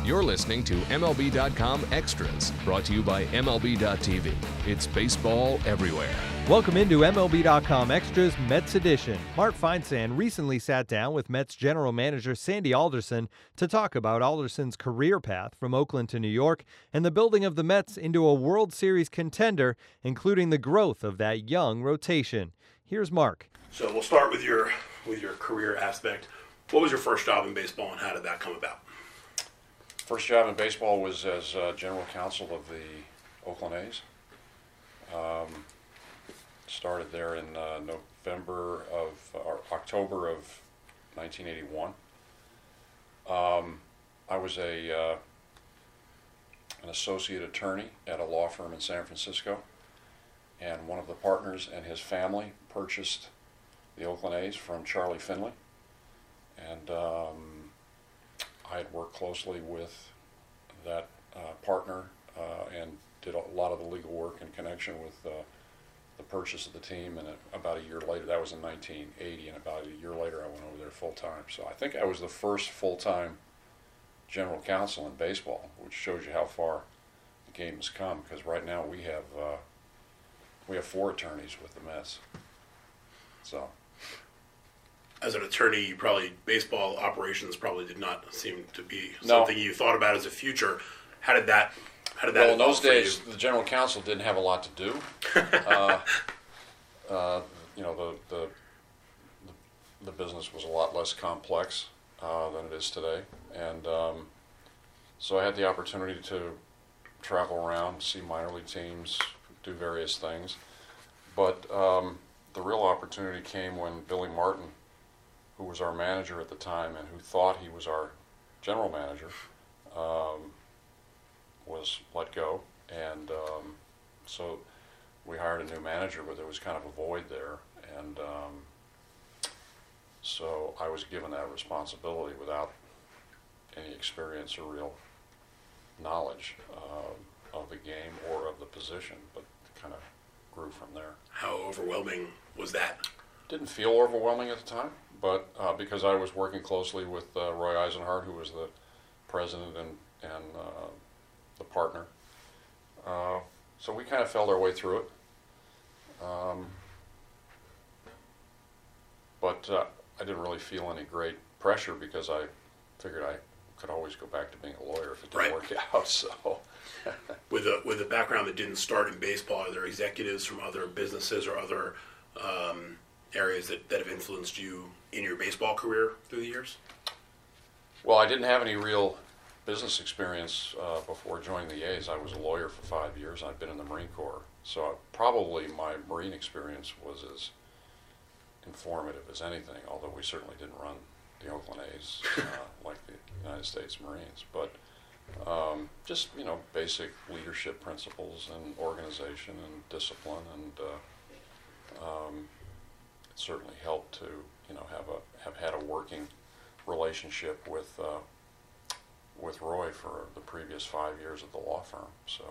You're listening to MLB.com Extras, brought to you by MLB.tv. It's baseball everywhere. Welcome into MLB.com Extras Mets Edition. Mark Feinsand recently sat down with Mets general manager Sandy Alderson to talk about Alderson's career path from Oakland to New York and the building of the Mets into a World Series contender, including the growth of that young rotation. Here's Mark. So we'll start with your career aspect. What was your first job in baseball and how did that come about? First job in baseball was as general counsel of the Oakland A's. Started there in October of 1981. I was an associate attorney at a law firm in San Francisco, and one of the partners and his family purchased the Oakland A's from Charlie Finley, and I had worked closely with that partner and did a lot of the legal work in connection with the purchase of the team, and about a year later, that was in 1980, and about a year later I went over there full-time. So I think I was the first full-time general counsel in baseball, which shows you how far the game has come, because right now we have 4 attorneys with the Mets. So as an attorney, baseball operations probably did not seem to be something you thought about as a future. How did that well, in those days, the general counsel didn't have a lot to do. The business was a lot less complex than it is today, and so I had the opportunity to travel around, see minor league teams, do various things. But the real opportunity came when Billy Martin, who was our manager at the time and who thought he was our general manager, was let go, and so we hired a new manager, but there was kind of a void there, and so I was given that responsibility without any experience or real knowledge of the game or of the position, but kind of grew from there. How overwhelming was that? Didn't feel overwhelming at the time, but because I was working closely with Roy Eisenhart, who was the president and the partner. So we kind of felt our way through it. But I didn't really feel any great pressure because I figured I could always go back to being a lawyer if it didn't work out. So, with a background that didn't start in baseball, are there executives from other businesses or other areas that have influenced you in your baseball career through the years? Well, I didn't have any real business experience before joining the A's. I was a lawyer for 5 years, and I'd been in the Marine Corps. So probably my Marine experience was as informative as anything, although we certainly didn't run the Oakland A's like the United States Marines. But just, basic leadership principles and organization and discipline, and it certainly helped to, have had a working relationship with Roy for the previous 5 years at the law firm. So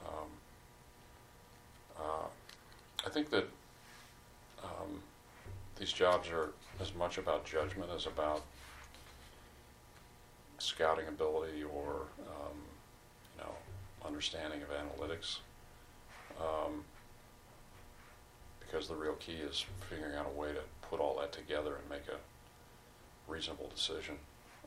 I think that these jobs are as much about judgment as about scouting ability or understanding of analytics, because the real key is figuring out a way to put all that together and make a reasonable decision.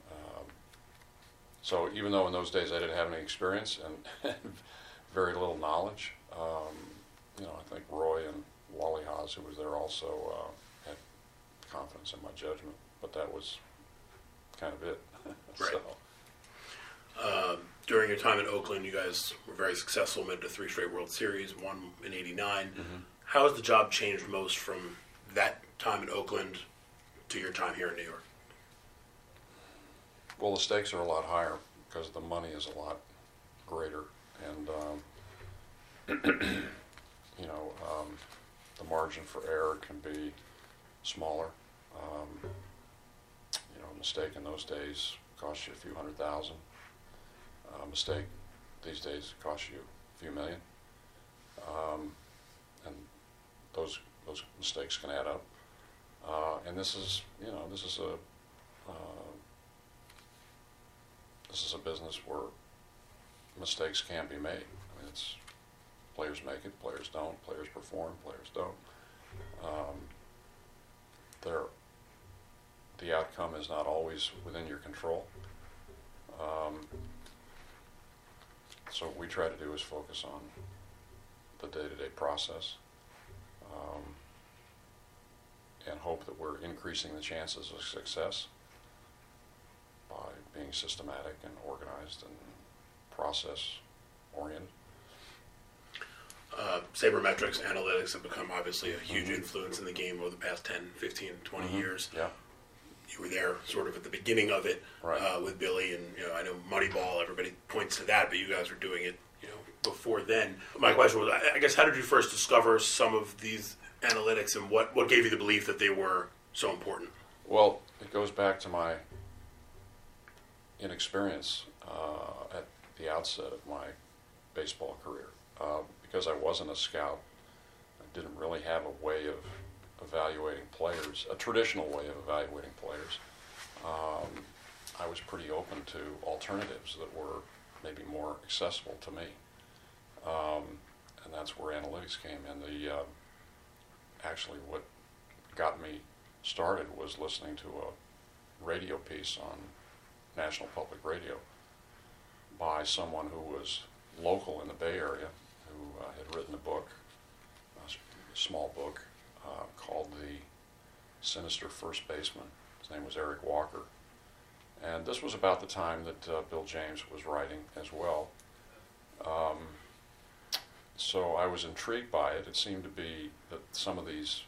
So even though in those days I didn't have any experience and very little knowledge, I think Roy and Wally Haas, who was there also, had confidence in my judgment, but that was kind of it. Right. So. During your time in Oakland, you guys were very successful, made it to 3 straight World Series, one in '89. Mm-hmm. How has the job changed most from that time in Oakland to your time here in New York? Well, the stakes are a lot higher because the money is a lot greater, and the margin for error can be smaller. A mistake in those days cost you a few $100,000. A mistake these days costs you a few million, and those mistakes can add up. And this is a this is a business where mistakes can be made. I mean, it's players make it, players don't, players perform, players don't. The outcome is not always within your control. So what we try to do is focus on the day-to-day process, and hope that we're increasing the chances of success by being systematic and organized and process-oriented. Sabermetrics analytics have become obviously a huge influence in the game over the past 10, 15, 20 years. Yeah. You were there sort of at the beginning of it, Right. with Billy, and I know Moneyball, everybody points to that, but you guys were doing it before then. My question was, I guess, how did you first discover some of these analytics, and what gave you the belief that they were so important? Well, it goes back to my inexperience at the outset of my baseball career. Because I wasn't a scout, I didn't really have a way of evaluating players, a traditional way of evaluating players. I was pretty open to alternatives that were maybe more accessible to me. And that's where analytics came in. Actually, what got me started was listening to a radio piece on National Public Radio by someone who was local in the Bay Area, who had written a book, a small book, called The Sinister First Baseman. His name was Eric Walker. And this was about the time that Bill James was writing as well. So I was intrigued by it. It seemed to be that some of these,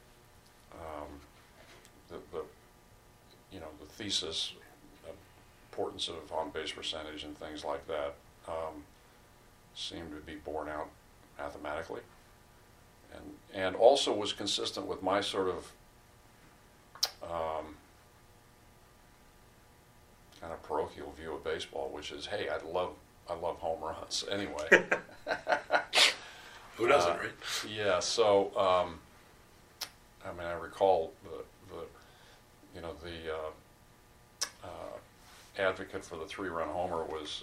the thesis, importance of on-base percentage and things like that, seemed to be borne out mathematically, and also was consistent with my sort of kind of parochial view of baseball, which is, hey, I love home runs anyway. Who doesn't, right? Yeah. So, I mean, I recall the advocate for the 3-run homer was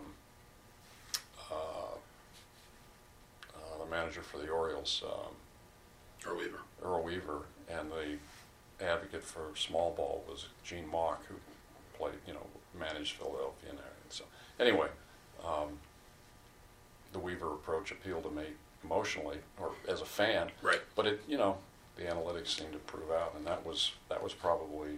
the manager for the Orioles, Earl Weaver, and the advocate for small ball was Gene Mauch, who played, managed Philadelphia and everything. So anyway, the Weaver approach appealed to me emotionally, or as a fan. Right. But it, the analytics seemed to prove out, and that was probably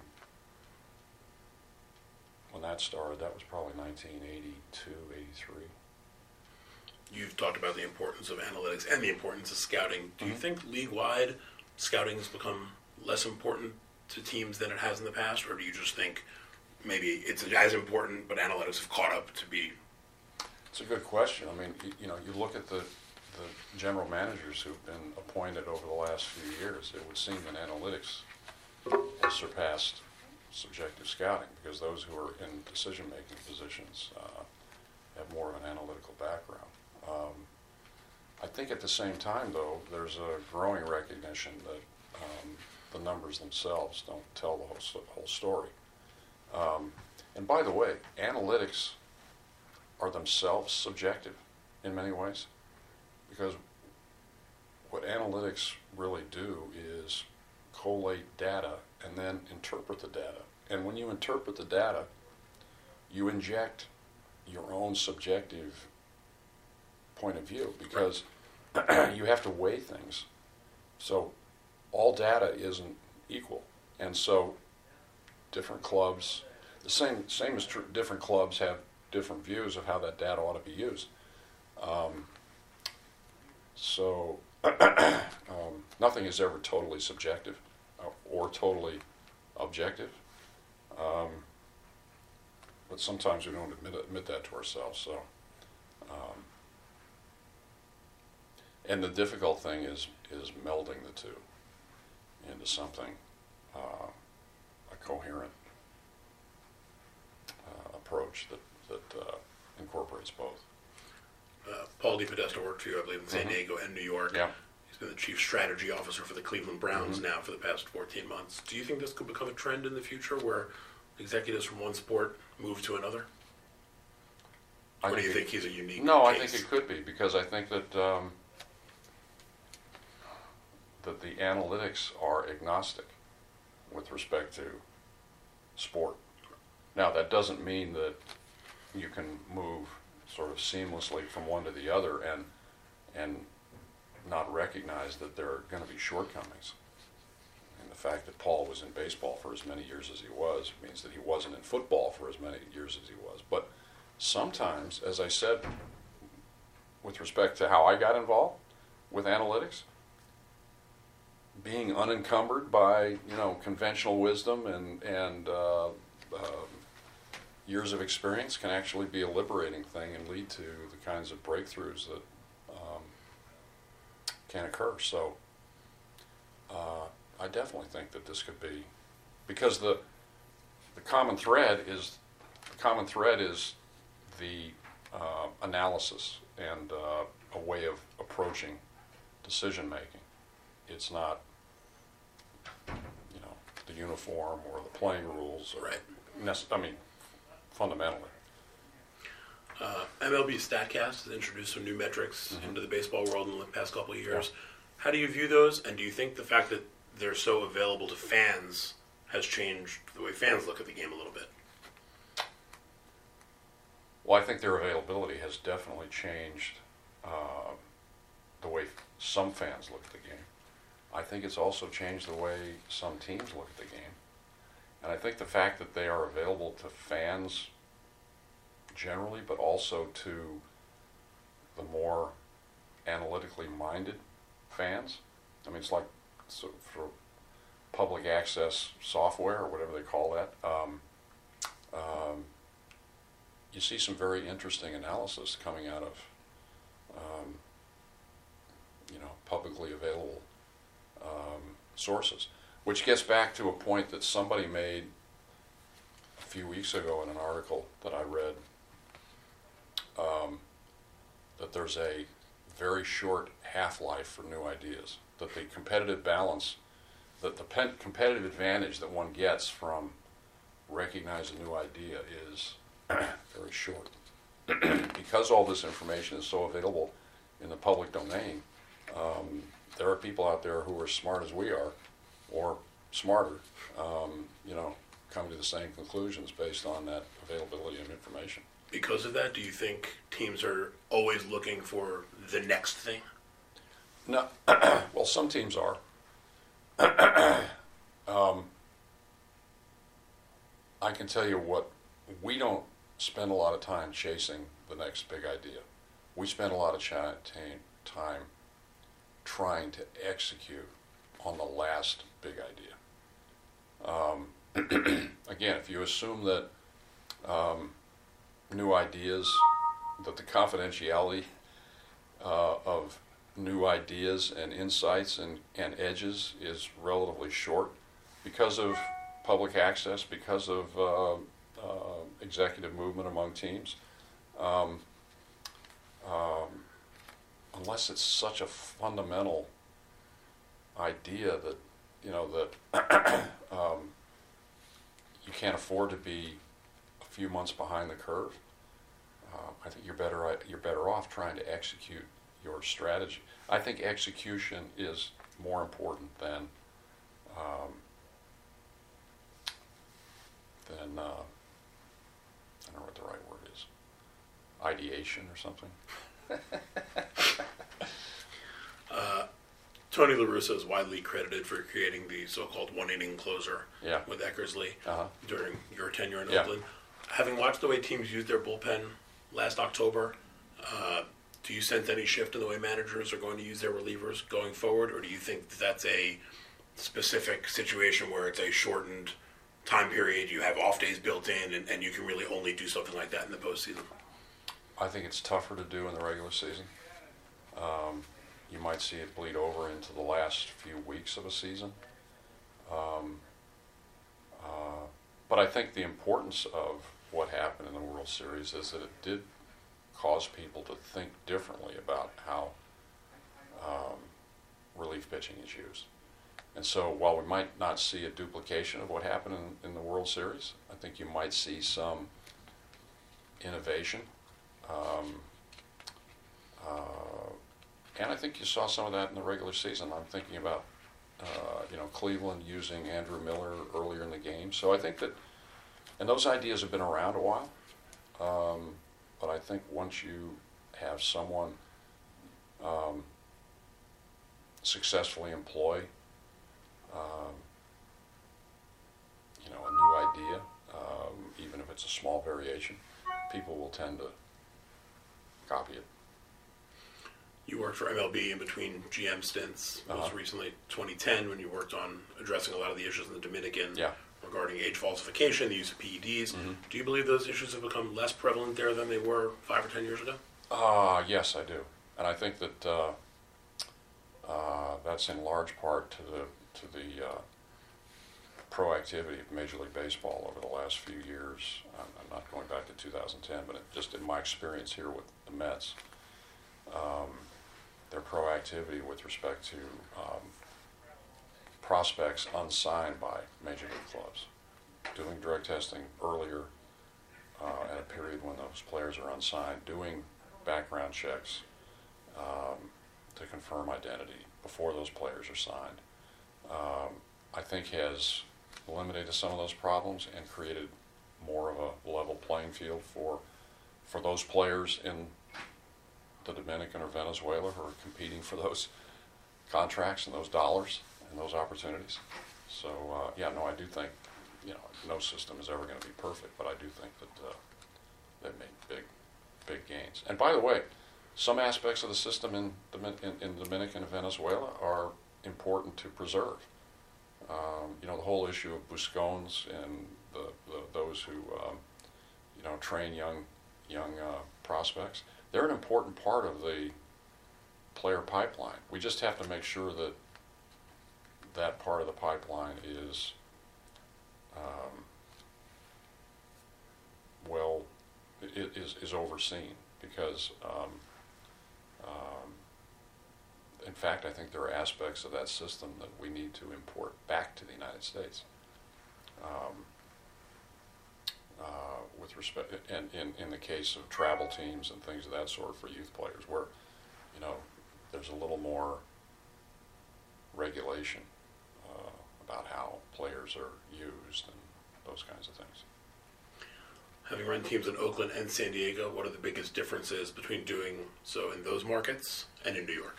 when that started. That was probably 1982, 83. You've talked about the importance of analytics and the importance of scouting. Do you think league-wide scouting has become less important to teams than it has in the past, or do you just think maybe it's as important, but analytics have caught up to be? It's a good question. I mean, you look at the general managers who've been appointed over the last few years, it would seem that analytics has surpassed subjective scouting, because those who are in decision-making positions have more of an analytical background. I think at the same time, though, there's a growing recognition that the numbers themselves don't tell the whole story. And by the way, analytics are themselves subjective in many ways, because what analytics really do is collate data and then interpret the data. And when you interpret the data, you inject your own subjective point of view, because you have to weigh things. So all data isn't equal, and so different clubs, the same is true. Different clubs have different views of how that data ought to be used. So nothing is ever totally subjective or totally objective. But sometimes we don't admit that to ourselves. So, and the difficult thing is melding the two into something, a coherent approach that incorporates both. Paul DePodesta worked for you, I believe, in San Diego and New York. Yeah. He's been the chief strategy officer for the Cleveland Browns now for the past 14 months. Do you think this could become a trend in the future where executives from one sport move to another? Or do you think he's a unique No, case? I think it could be, because I think that that the analytics are agnostic with respect to sport. Now, that doesn't mean that you can move sort of seamlessly from one to the other and not recognize that there are going to be shortcomings. And the fact that Paul was in baseball for as many years as he was means that he wasn't in football for as many years as he was. But sometimes, as I said, with respect to how I got involved with analytics, being unencumbered by conventional wisdom and years of experience can actually be a liberating thing and lead to the kinds of breakthroughs that can occur. So I definitely think that this could be, because the common thread is the analysis and a way of approaching decision making. It's not the uniform or the playing rules, or fundamentally. MLB StatCast has introduced some new metrics into the baseball world in the past couple of years. Yeah. How do you view those, and do you think the fact that they're so available to fans has changed the way fans look at the game a little bit? Well, I think their availability has definitely changed the way some fans look at the game. I think it's also changed the way some teams look at the game. And I think the fact that they are available to fans generally, but also to the more analytically minded fans. I mean, it's like for public access software or whatever they call that. You see some very interesting analysis coming out of publicly available sources, which gets back to a point that somebody made a few weeks ago in an article that I read, that there's a very short half-life for new ideas, that the competitive balance, that the competitive advantage that one gets from recognizing a new idea is very short. Because all this information is so available in the public domain, there are people out there who are smart as we are, or smarter, come to the same conclusions based on that availability of information. Because of that, do you think teams are always looking for the next thing? No. Well, some teams are. I can tell you what, we don't spend a lot of time chasing the next big idea. We spend a lot of time trying to execute on the last big idea. Again, if you assume that new ideas, that the confidentiality of new ideas and insights and edges is relatively short because of public access, because of executive movement among teams, unless it's such a fundamental idea that you can't afford to be a few months behind the curve. I think you're better off trying to execute your strategy. I think execution is more important than I don't know what the right word is, ideation or something. Tony La Russa is widely credited for creating the so-called one-inning closer with Eckersley during your tenure in Oakland. Having watched the way teams used their bullpen last October, do you sense any shift in the way managers are going to use their relievers going forward, or do you think that's a specific situation where it's a shortened time period, you have off days built in, and you can really only do something like that in the postseason? I think it's tougher to do in the regular season. You might see it bleed over into the last few weeks of a season. But I think the importance of what happened in the World Series is that it did cause people to think differently about how relief pitching is used. And so while we might not see a duplication of what happened in the World Series, I think you might see some innovation Um, and I think you saw some of that in the regular season. I'm thinking about, Cleveland using Andrew Miller earlier in the game. So I think that, and those ideas have been around a while. But I think once you have someone successfully employ, a new idea, even if it's a small variation, people will tend to copy it. You worked for MLB in between GM stints, most Uh-huh. recently 2010 when you worked on addressing a lot of the issues in the Dominican Yeah. regarding age falsification, the use of PEDs. Mhm. Do you believe those issues have become less prevalent there than they were 5 or 10 years ago? Yes, I do, and I think that that's in large part to the proactivity of Major League Baseball over the last few years. I'm not going back to 2010, but just in my experience here with the Mets, their proactivity with respect to prospects unsigned by Major League clubs, doing drug testing earlier at a period when those players are unsigned, doing background checks to confirm identity before those players are signed, I think has eliminated some of those problems and created more of a level playing field for those players in the Dominican or Venezuela who are competing for those contracts and those dollars and those opportunities. So I do think no system is ever going to be perfect, but I do think that they've made big gains. And by the way, some aspects of the system in Dominican and Venezuela are important to preserve. The whole issue of Buscones and those who train young prospects, they're an important part of the player pipeline. We just have to make sure that that part of the pipeline is is overseen, because in fact I think there are aspects of that system that we need to import back to the United States with respect, and in the case of travel teams and things of that sort for youth players, where there's a little more regulation about how players are used and those kinds of things. Having run teams in Oakland and San Diego, what are the biggest differences between doing so in those markets and in New York?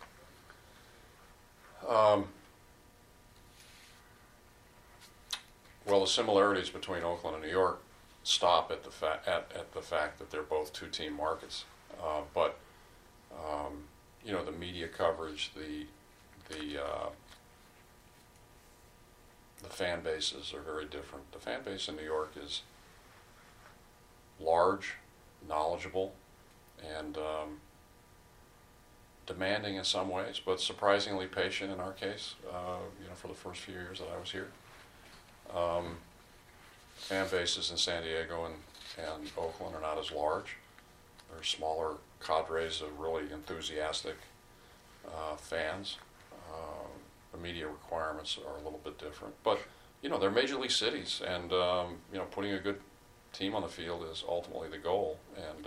Well, the similarities between Oakland and New York stop at the fact that they're both two-team markets. But the media coverage, the fan bases are very different. The fan base in New York is large, knowledgeable, and demanding in some ways, but surprisingly patient in our case. For the first few years that I was here, fan bases in San Diego and Oakland are not as large. They're smaller cadres of really enthusiastic fans. The media requirements are a little bit different, but they're major league cities, and putting a good team on the field is ultimately the goal, and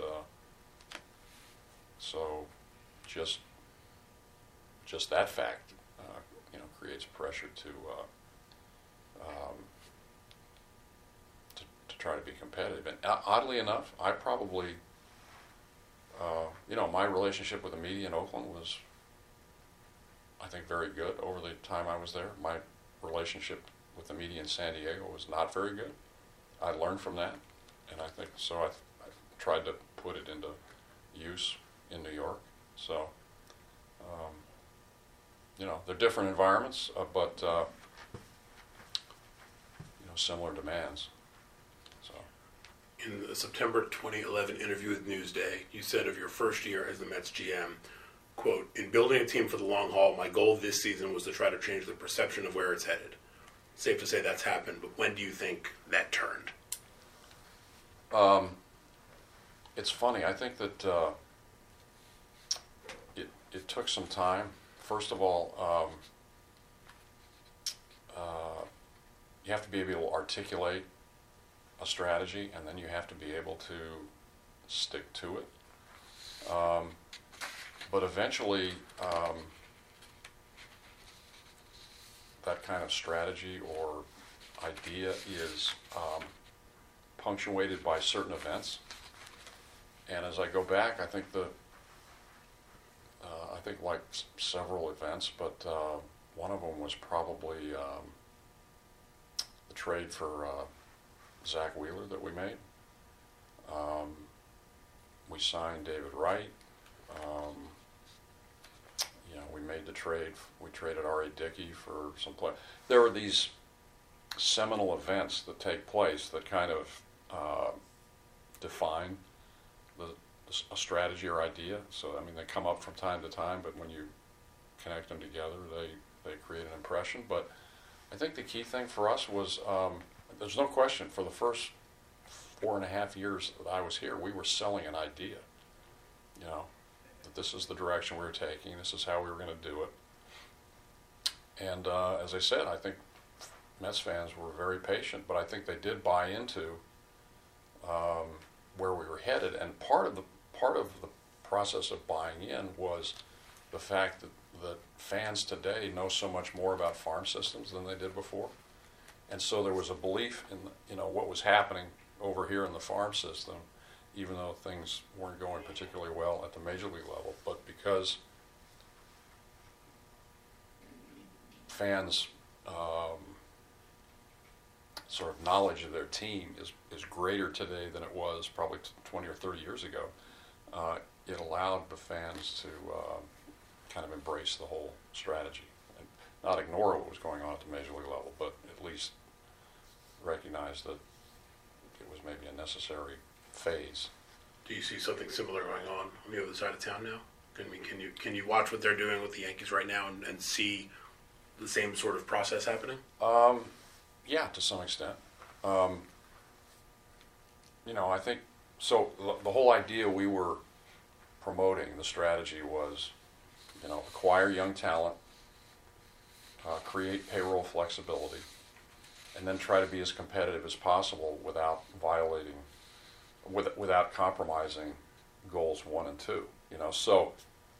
so just that fact creates pressure to try to be competitive. And oddly enough, I probably my relationship with the media in Oakland was, I think, very good over the time I was there. My relationship with the media in San Diego was not very good. I learned from that, and I think so. I tried to put it into use in New York. So, they're different environments, but similar demands. So, In the September 2011 interview with Newsday, you said of your first year as the Mets GM, quote, "In building a team for the long haul, my goal this season was to try to change the perception of where it's headed." Safe to say that's happened, but when do you think that turned? It's funny. I think that it took some time. First of all, you have to be able to articulate a strategy, and then you have to be able to stick to it. But eventually, that kind of strategy or idea is punctuated by certain events. And as I go back, I think like several events, but one of them was probably the trade for Zach Wheeler that we made. We signed David Wright. We made the trade. We traded R.A. Dickey for some play. There were these seminal events that take place that kind of define a strategy or idea. So, I mean, they come up from time to time, but when you connect them together, they create an impression. But I think the key thing for us was, there's no question, for the first 4.5 years that I was here, we were selling an idea, that this is the direction we were taking, this is how we were going to do it. And as I said, I think Mets fans were very patient, but I think they did buy into where we were headed. And part of the process of buying in was the fact that fans today know so much more about farm systems than they did before. And so there was a belief in what was happening over here in the farm system, even though things weren't going particularly well at the major league level. But because fans' sort of knowledge of their team is greater today than it was probably 20 or 30 years ago, it allowed the fans to kind of embrace the whole strategy and not ignore what was going on at the major league level, but at least recognize that it was maybe a necessary phase. Do you see something similar going on the other side of town now? Can you watch what they're doing with the Yankees right now and see the same sort of process happening? Yeah, to some extent. I think so. The whole idea we were promoting, the strategy was, acquire young talent, create payroll flexibility, and then try to be as competitive as possible without without compromising goals 1 and 2. So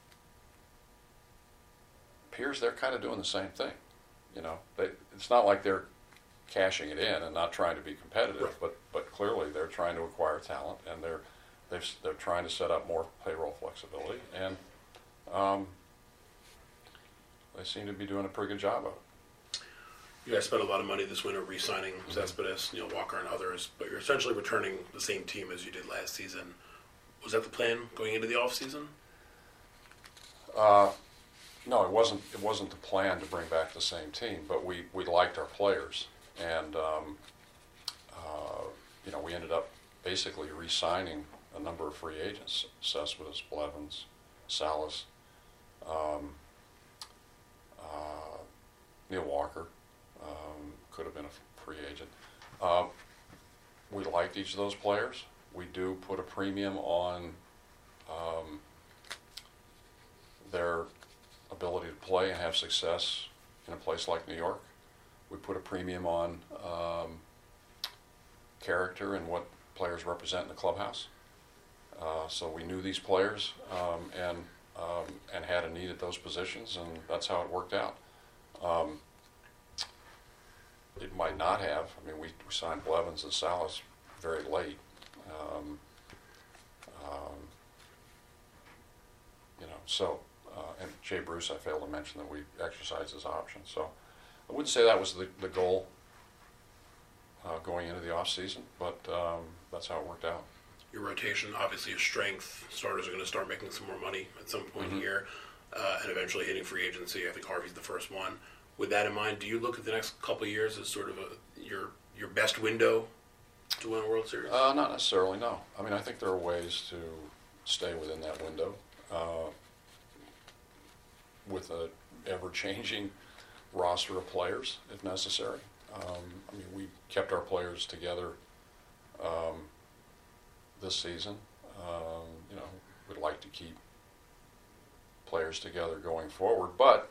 appears they're kind of doing the same thing. It's not like they're cashing it in and not trying to be competitive, right. but clearly they're trying to acquire talent, and they're trying to set up more payroll flexibility, and they seem to be doing a pretty good job of it. You guys spent a lot of money this winter re-signing Cespedes, Neil Walker, and others, but you're essentially returning the same team as you did last season. Was that the plan going into the offseason? No, it wasn't. It wasn't the plan to bring back the same team, but we liked our players, and we ended up basically re-signing a number of free agents: Cespedes, Blevins, Salas, Neil Walker. Could have been a free agent. We liked each of those players. We do put a premium on their ability to play and have success in a place like New York. We put a premium on character and what players represent in the clubhouse. So we knew these players and had a need at those positions, and that's how it worked out. It might not have. I mean, we signed Blevins and Salas very late. And Jay Bruce, I failed to mention that we exercised his option. So I wouldn't say that was the goal going into the off season, but that's how it worked out. Your rotation, obviously a strength. Starters are going to start making some more money at some point here, and eventually hitting free agency. I think Harvey's the first one. With that in mind, do you look at the next couple of years as sort of your best window to win a World Series? Not necessarily, no. I mean, I think there are ways to stay within that window with an ever-changing roster of players, if necessary. I mean, we kept our players together this season. We'd like to keep players together going forward, but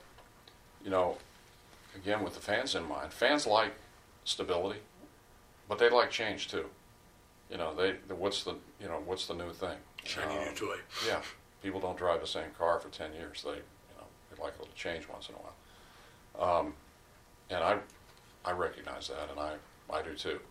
again, with the fans in mind, fans like stability, but they like change too. what's the new thing? Shiny new toy. Yeah, people don't drive the same car for 10 years. They like a little change once in a while. And I recognize that, and I do too.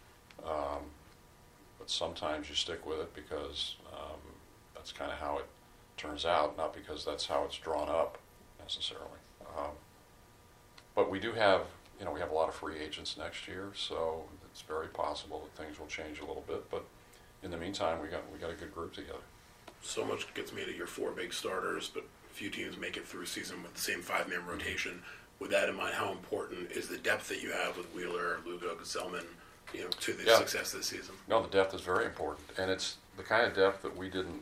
But sometimes you stick with it because that's kind of how it turns out, not because that's how it's drawn up necessarily. But we do have, we have a lot of free agents next year, so it's very possible that things will change a little bit. But in the meantime, we got a good group together. So much gets made of your four big starters, but few teams make it through a season with the same five-man rotation. With that in mind, how important is the depth that you have with Wheeler, Lugo, Gesellman, to the success this season? No, the depth is very important, and it's the kind of depth that we didn't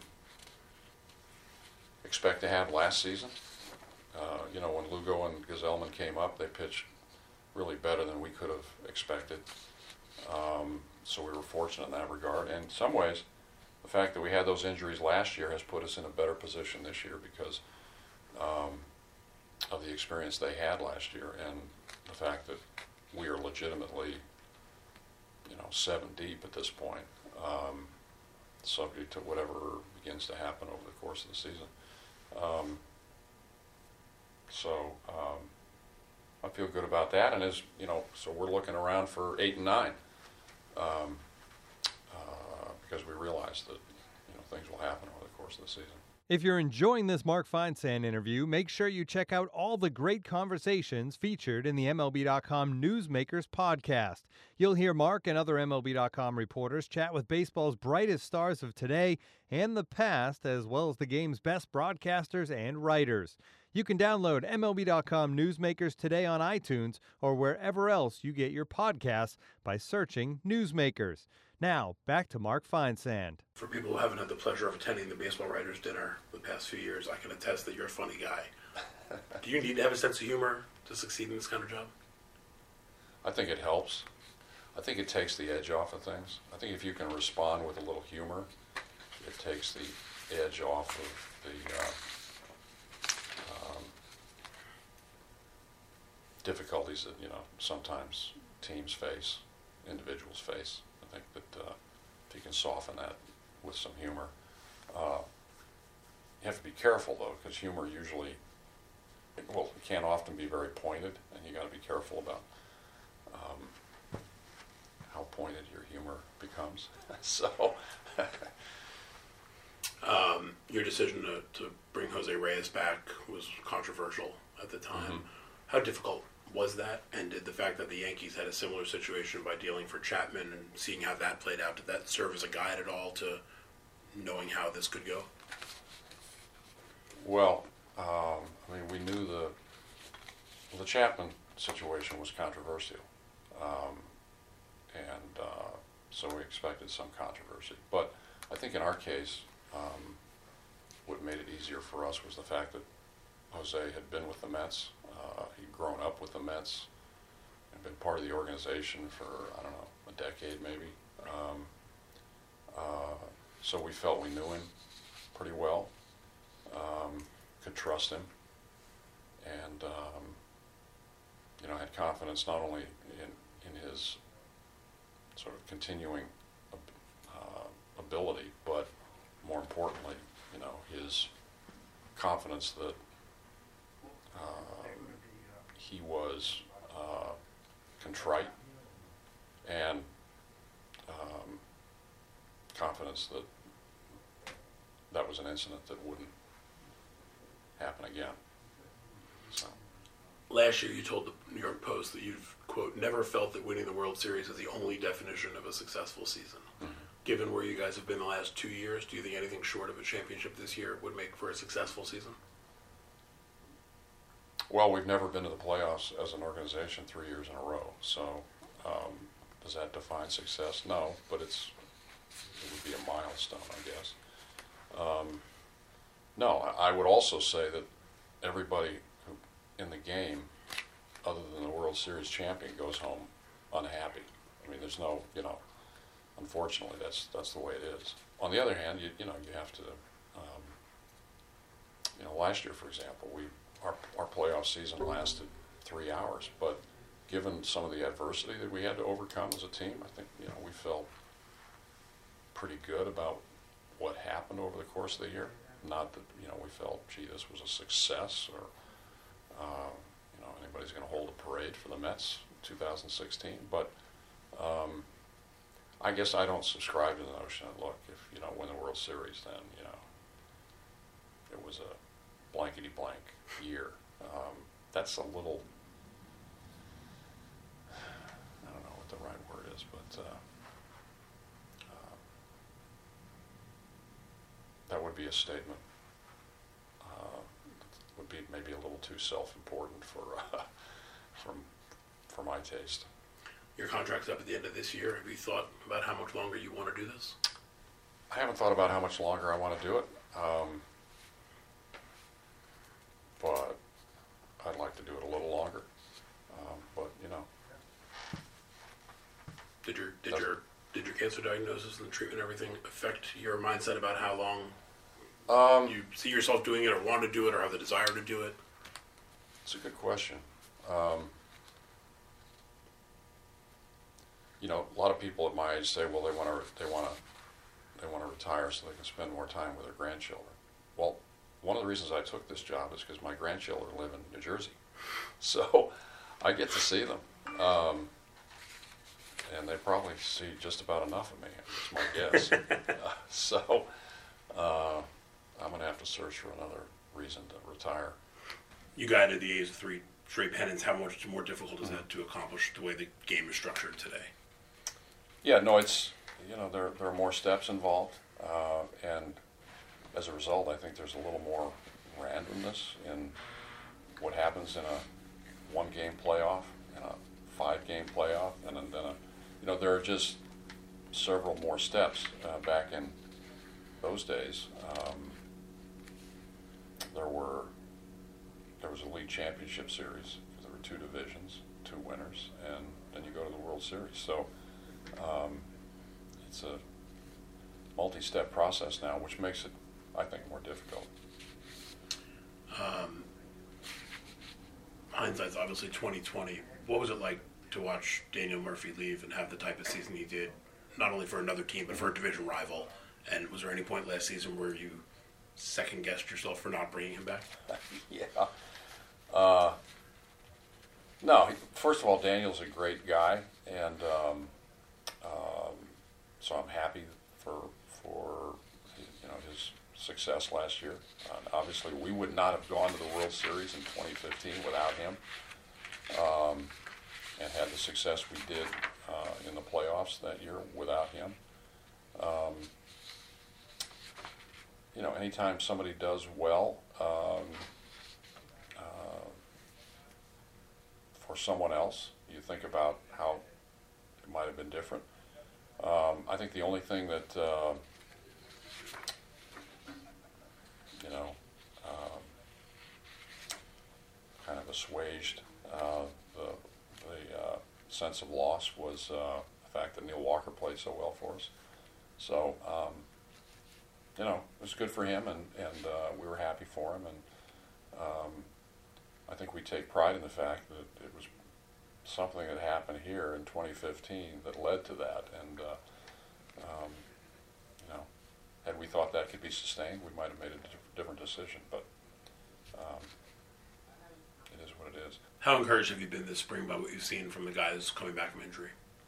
expect to have last season. When Lugo and Gesellman came up, they pitched really better than we could have expected. So we were fortunate in that regard. And in some ways, the fact that we had those injuries last year has put us in a better position this year because of the experience they had last year and the fact that we are legitimately, 7 deep at this point, subject to whatever begins to happen over the course of the season. So I feel good about that, and so we're looking around for 8 and 9 because we realize that things will happen over the course of the season. If you're enjoying this Mark Feinsand interview, make sure you check out all the great conversations featured in the MLB.com Newsmakers podcast. You'll hear Mark and other MLB.com reporters chat with baseball's brightest stars of today and the past, as well as the game's best broadcasters and writers. You can download MLB.com Newsmakers today on iTunes or wherever else you get your podcasts by searching Newsmakers. Now, back to Mark Feinsand. For people who haven't had the pleasure of attending the Baseball Writers Dinner the past few years, I can attest that you're a funny guy. Do you need to have a sense of humor to succeed in this kind of job? I think it helps. I think it takes the edge off of things. I think if you can respond with a little humor, it takes the edge off of the difficulties that sometimes teams face, individuals face. I think that if you can soften that with some humor, you have to be careful though, because humor usually, it can't often be very pointed, and you got to be careful about how pointed your humor becomes. So, your decision to bring Jose Reyes back was controversial at the time. Mm-hmm. How difficult was that? And did the fact that the Yankees had a similar situation by dealing for Chapman and seeing how that played out, did that serve as a guide at all to knowing how this could go? Well, we knew the Chapman situation was controversial, and so we expected some controversy. But I think in our case, what made it easier for us was the fact that Jose had been with the Mets. He'd grown up with the Mets and been part of the organization for, a decade maybe. So we felt we knew him pretty well, could trust him, and had confidence not only in his sort of continuing ability, but more importantly, his confidence that he was contrite and confidence that that was an incident that wouldn't happen again. So. Last year you told the New York Post that you've, quote, never felt that winning the World Series is the only definition of a successful season. Mm-hmm. Given where you guys have been the last 2 years, do you think anything short of a championship this year would make for a successful season? Well, we've never been to the playoffs as an organization 3 years in a row, so does that define success? No, but it would be a milestone, I guess. No, I would also say that everybody in the game, other than the World Series champion, goes home unhappy. I mean, there's no, unfortunately, that's the way it is. On the other hand, you have to, last year, for example, our playoff season lasted 3 hours, but given some of the adversity that we had to overcome as a team, I think we felt pretty good about what happened over the course of the year. Not that, we felt, gee, this was a success, or, anybody's going to hold a parade for the Mets in 2016. But I guess I don't subscribe to the notion that, look, if you don't win the World Series, then, it was a blankety-blank year. That's a little, I don't know what the right word is, but that would be a statement. Would be maybe a little too self-important for my taste. Your contract's up at the end of this year. Have you thought about how much longer you want to do this? I haven't thought about how much longer I want to do it, but I'd like to do it a little longer. But did your cancer diagnosis and the treatment and everything affect your mindset about how long you see yourself doing it, or want to do it, or have the desire to do it? It's a good question. A lot of people at my age say, well, they want to retire so they can spend more time with their grandchildren. Well, one of the reasons I took this job is because my grandchildren live in New Jersey, so I get to see them, and they probably see just about enough of me. It's my guess. So I'm going to have to search for another reason to retire. You got to the age of 3 straight pennants. How much more difficult is that to accomplish the way the game is structured today? Yeah, no, it's, there are more steps involved, and as a result, I think there's a little more randomness in what happens in a 1-game playoff and a 5-game playoff, and then there are just several more steps. Back in those days, there was a league championship series. There were 2 divisions, 2 winners, and then you go to the World Series. So it's a multi-step process now, which makes it, I think, more difficult. Hindsight's obviously 2020. What was it like to watch Daniel Murphy leave and have the type of season he did, not only for another team but for a division rival? And was there any point last season where you second-guessed yourself for not bringing him back? Yeah. No, first of all, Daniel's a great guy, and so I'm happy for his success last year. Obviously, we would not have gone to the World Series in 2015 without him, and had the success we did in the playoffs that year without him. Anytime somebody does well for someone else, you think about how it might have been different. I think the only thing that kind of assuaged the sense of loss was the fact that Neil Walker played so well for us. So it was good for him, and we were happy for him, and I think we take pride in the fact that it was something that happened here in 2015 that led to that, and had we thought that could be sustained, we might have made a different decision, but it is what it is. How encouraged have you been this spring by what you've seen from the guys coming back from injury?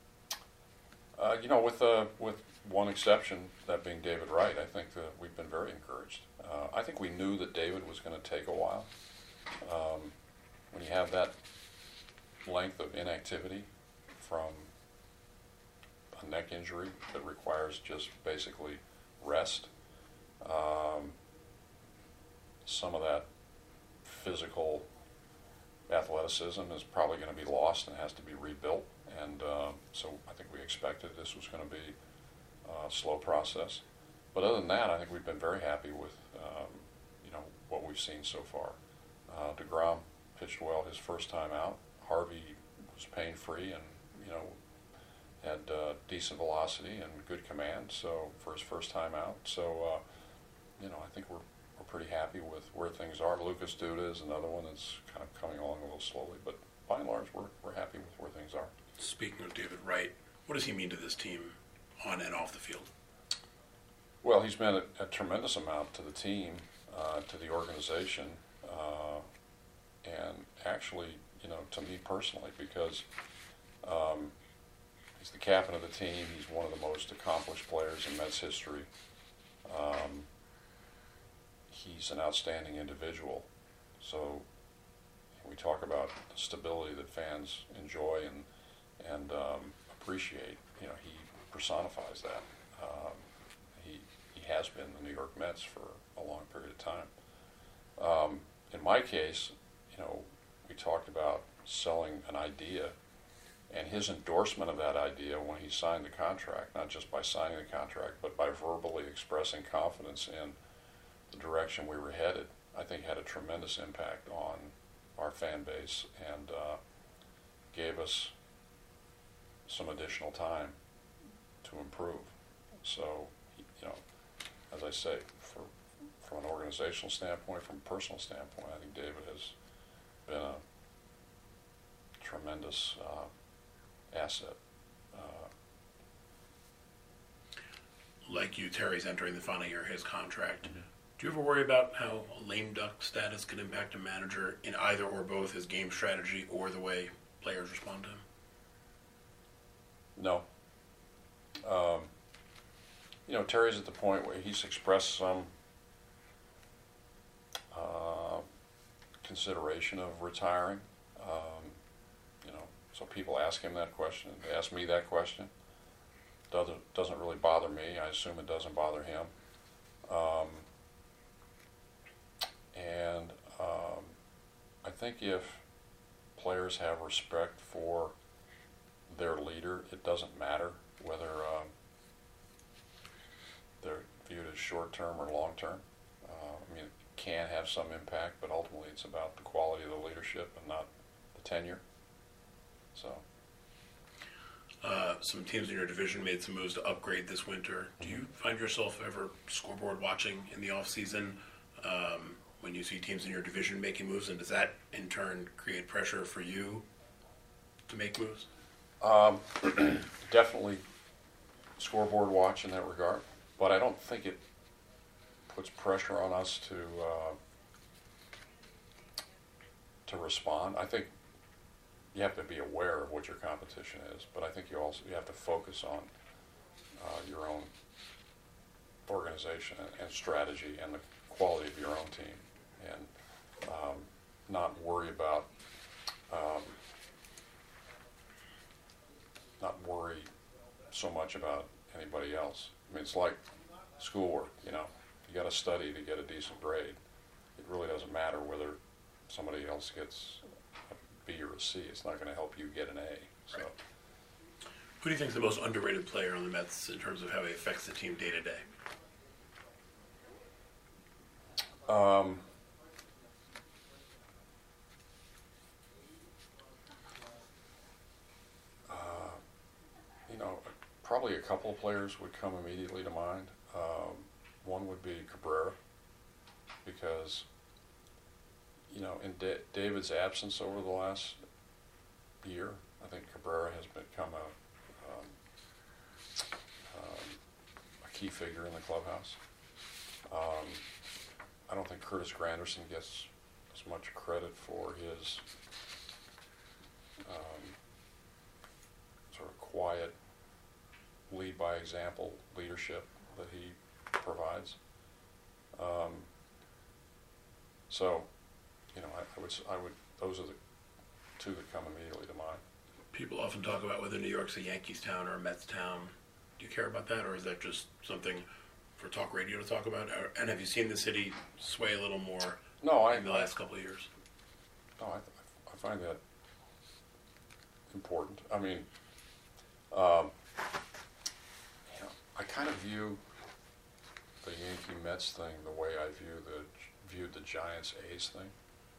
With one exception, that being David Wright, I think that we've been very encouraged. I think we knew that David was going to take a while. When you have that length of inactivity from a neck injury that requires just basically rest, some of that physical athleticism is probably going to be lost and has to be rebuilt. And so I think we expected this was going to be a slow process. But other than that, I think we've been very happy with what we've seen so far. DeGrom pitched well his first time out. Harvey was pain-free and had decent velocity and good command. So for his first time out, so I think we're pretty happy with where things are. Lucas Duda is another one that's kind of coming along a little slowly, but by and large, we're happy with where things are. Speaking of David Wright, what does he mean to this team on and off the field? Well, he's been a tremendous amount to the team, to the organization, and actually, to me personally, because he's the captain of the team. He's one of the most accomplished players in Mets history. He's an outstanding individual. So we talk about the stability that fans enjoy and appreciate. He personifies that. He has been the New York Mets for a long period of time. In my case, we talked about selling an idea, and his endorsement of that idea when he signed the contract, not just by signing the contract, but by verbally expressing confidence in the direction we were headed, I think had a tremendous impact on our fan base and gave us some additional time to improve. So, as I say, from an organizational standpoint, from a personal standpoint, I think David has been a tremendous asset. Like you, Terry's entering the final year of his contract. Mm-hmm. Do you ever worry about how a lame duck status can impact a manager in either or both his game strategy or the way players respond to him? No. Terry's at the point where he's expressed some consideration of retiring. So people ask him that question. They ask me that question. Doesn't really bother me. I assume it doesn't bother him. I think if players have respect for their leader, it doesn't matter whether they're viewed as short-term or long-term. It can have some impact, but ultimately it's about the quality of the leadership and not the tenure. So, some teams in your division made some moves to upgrade this winter. Do you find yourself ever scoreboard watching in the off season when you see teams in your division making moves, and does that in turn create pressure for you to make moves? Definitely scoreboard watch in that regard, but I don't think it puts pressure on us to respond. I think you have to be aware of what your competition is, but I think you have to focus on your own organization and strategy and the quality of your own team, and not worry so much about anybody else. It's like schoolwork. You got to study to get a decent grade. It really doesn't matter whether somebody else gets a B or a C. It's not going to help you get an A. So, right. Who do you think is the most underrated player on the Mets in terms of how he affects the team day to day? Probably a couple of players would come immediately to mind. One would be Cabrera, because in David's absence over the last year, I think Cabrera has become a key figure in the clubhouse. I don't think Curtis Granderson gets as much credit for his sort of quiet, lead by example leadership that he provides. I would. Those are the two that come immediately to mind. People often talk about whether New York's a Yankees town or a Mets town. Do you care about that, or is that just something for talk radio to talk about? And have you seen the city sway a little more in the last couple of years? No, I find that important. I kind of view the Yankee Mets thing the way I viewed the Giants A's thing.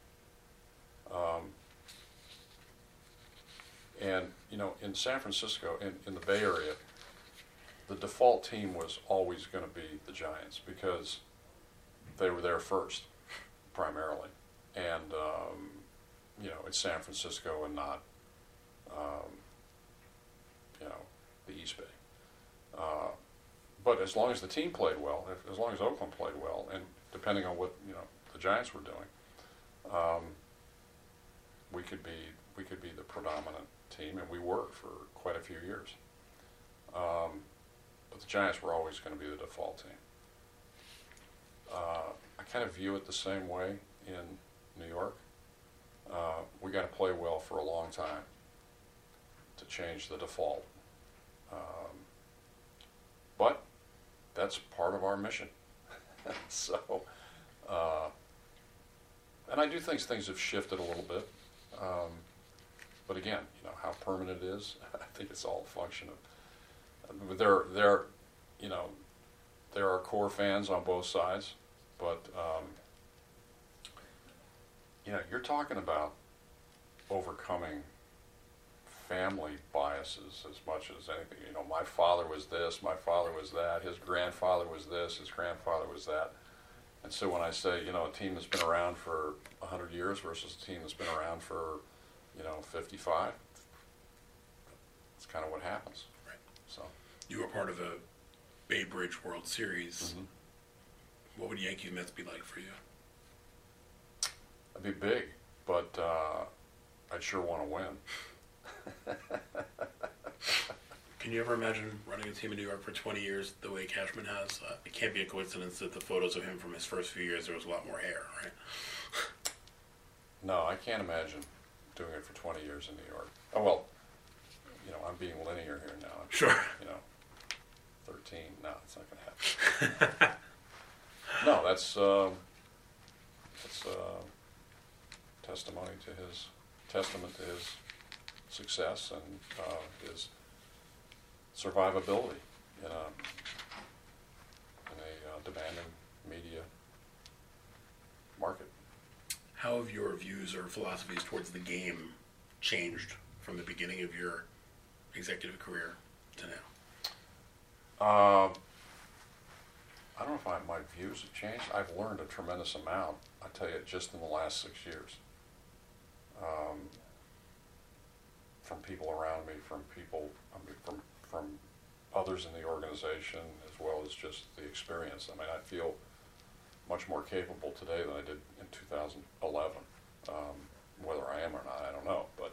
In San Francisco, in the Bay Area, the default team was always going to be the Giants because they were there first, primarily. And, it's San Francisco and not, the East Bay. but as long as the team played well, as long as Oakland played well, and depending on what the Giants were doing, we could be the predominant team, and we were for quite a few years. But the Giants were always going to be the default team. I kind of view it the same way in New York. We got to play well for a long time to change the default. But that's part of our mission. So, and I do think things have shifted a little bit. But again, how permanent it is, I think it's all a function of, there are core fans on both sides, but, you're talking about overcoming family biases as much as anything. My father was this, my father was that, his grandfather was this, his grandfather was that. And so when I say, a team that's been around for 100 years versus a team that's been around for, 55, it's kind of what happens. Right. So you were part of a Bay Bridge World Series. Mm-hmm. What would Yankees Mets be like for you? It'd be big, but I'd sure want to win. Can you ever imagine running a team in New York for 20 years the way Cashman has? It can't be a coincidence that the photos of him from his first few years, there was a lot more hair, right? No, I can't imagine doing it for 20 years in New York. Oh, well, I'm being linear here now. Sure. 13, no, it's not going to happen. No, that's testament to his success and his survivability in a demanding media market. How have your views or philosophies towards the game changed from the beginning of your executive career to now? I don't know if my views have changed. I've learned a tremendous amount, I tell you, just in the last 6 years. From people around me, from others in the organization, as well as just the experience. I mean, I feel much more capable today than I did in 2011. Whether I am or not, I don't know. But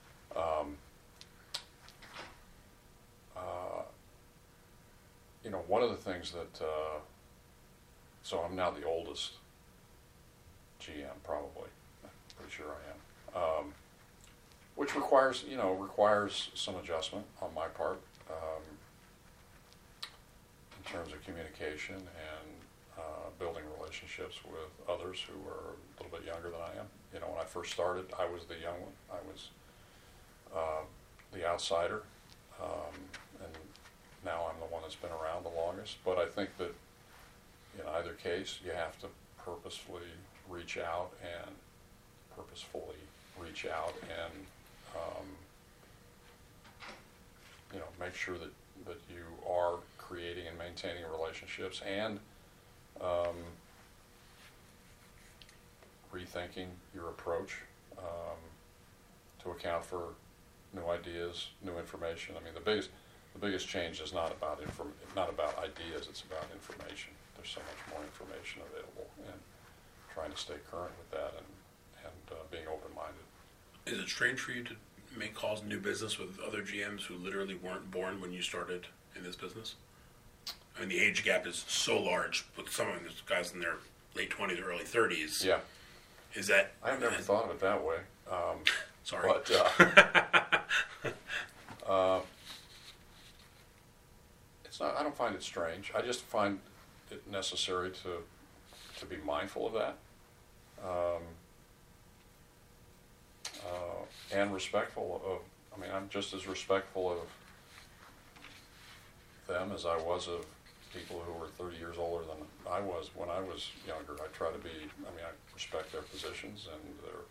one of the things that so I'm now the oldest GM, probably. I'm pretty sure I am. Which requires some adjustment on my part in terms of communication and building relationships with others who are a little bit younger than I am. When I first started, I was the young one. I was the outsider, and now I'm the one that's been around the longest. But I think that in either case, you have to purposefully reach out and make sure that you are creating and maintaining relationships and rethinking your approach to account for new ideas, new information. I mean, the biggest change is not about ideas; it's about information. There's so much more information available, and trying to stay current with that and being open-minded. Is it strange for you to make calls in new business with other GMs who literally weren't born when you started in this business? I mean, the age gap is so large with some of these guys in their late 20s or early 30s. Yeah. Is that... I've never thought of it that way. Sorry. But it's not. I don't find it strange. I just find it necessary to be mindful of that, and respectful of. I mean, I'm just as respectful of them as I was of people who were 30 years older than I was when I was younger. I try to be. I mean, I respect their positions and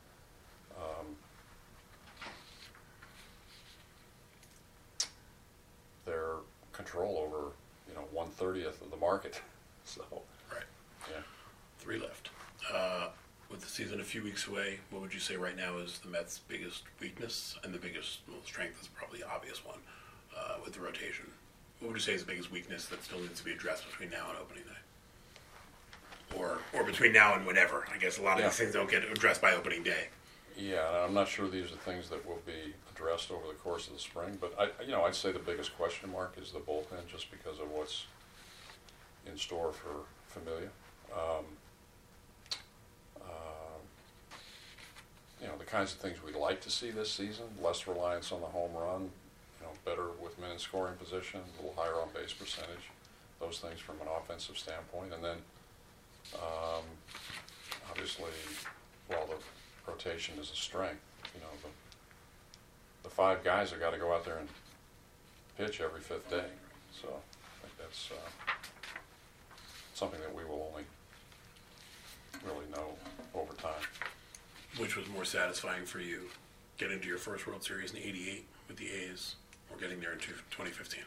their control over 1/30 of the market. So right. Yeah. 3 left. With the season a few weeks away, what would you say right now is the Mets' biggest weakness and the biggest strength is probably the obvious one with the rotation? what would you say is the biggest weakness that still needs to be addressed between now and opening day? Or between now and whenever? I guess a lot of these things don't get addressed by opening day. Yeah, I'm not sure these are things that will be addressed over the course of the spring, but I'd say the biggest question mark is the bullpen, just because of what's in store for Familia. The kinds of things we'd like to see this season: less reliance on the home run, better with men in scoring position, a little higher on base percentage, those things from an offensive standpoint, and then obviously, while the rotation is a strength, the 5 guys have got to go out there and pitch every 5th day. So I think that's something that we will only really know over time. Which was more satisfying for you, getting to your first World Series in '88 with the A's, or getting there in 2015?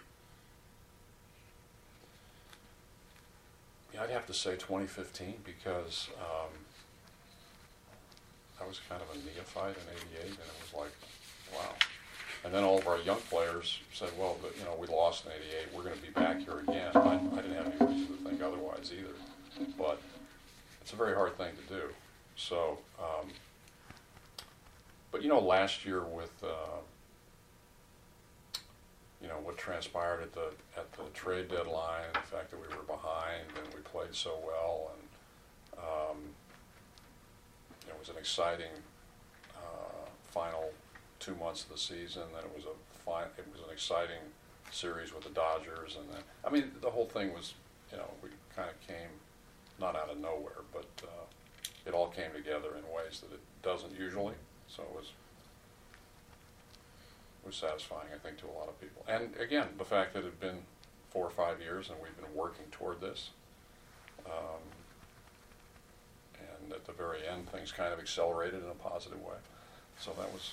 Yeah, I'd have to say 2015, because I was kind of a neophyte in '88, and it was like, wow. And then all of our young players said, well, we lost in '88, we're going to be back here again. I didn't have any reason to think otherwise either, but it's a very hard thing to do. So, but last year with what transpired at the trade deadline, the fact that we were behind and we played so well, and it was an exciting final 2 months of the season. Then it was an exciting series with the Dodgers, and then the whole thing was, we kind of came not out of nowhere, but it all came together in ways that it doesn't usually. So it was satisfying, I think, to a lot of people. And again, the fact that it had been 4 or 5 years and we've been working toward this, and at the very end, things kind of accelerated in a positive way. So that was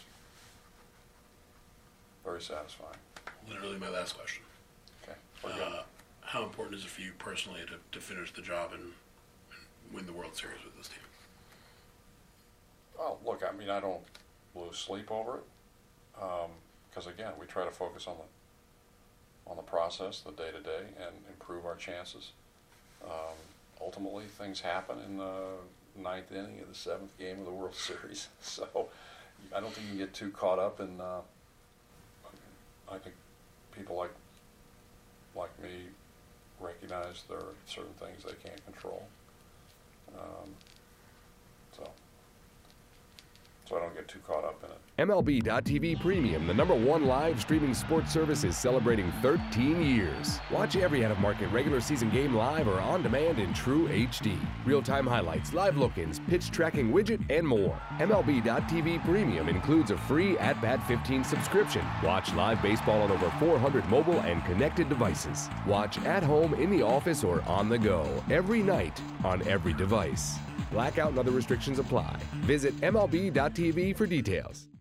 very satisfying. Literally my last question. Okay. How important is it for you personally to finish the job and win the World Series with this team? Well, look, I don't lose sleep over it, because again, we try to focus on the process, the day-to-day, and improve our chances. Ultimately, things happen in the 9th inning of the 7th game of the World Series, so I don't think you can get too caught up in. I think people like me recognize there are certain things they can't control. So I don't get too caught up in it. MLB.tv Premium, the #1 live streaming sports service, is celebrating 13 years. Watch every out-of-market regular season game live or on demand in true HD. Real-time highlights, live look-ins, pitch tracking widget, and more. MLB.tv Premium includes a free At-Bat 15 subscription. Watch live baseball on over 400 mobile and connected devices. Watch at home, in the office, or on the go, every night, on every device. Blackout and other restrictions apply. Visit MLB.tv for details.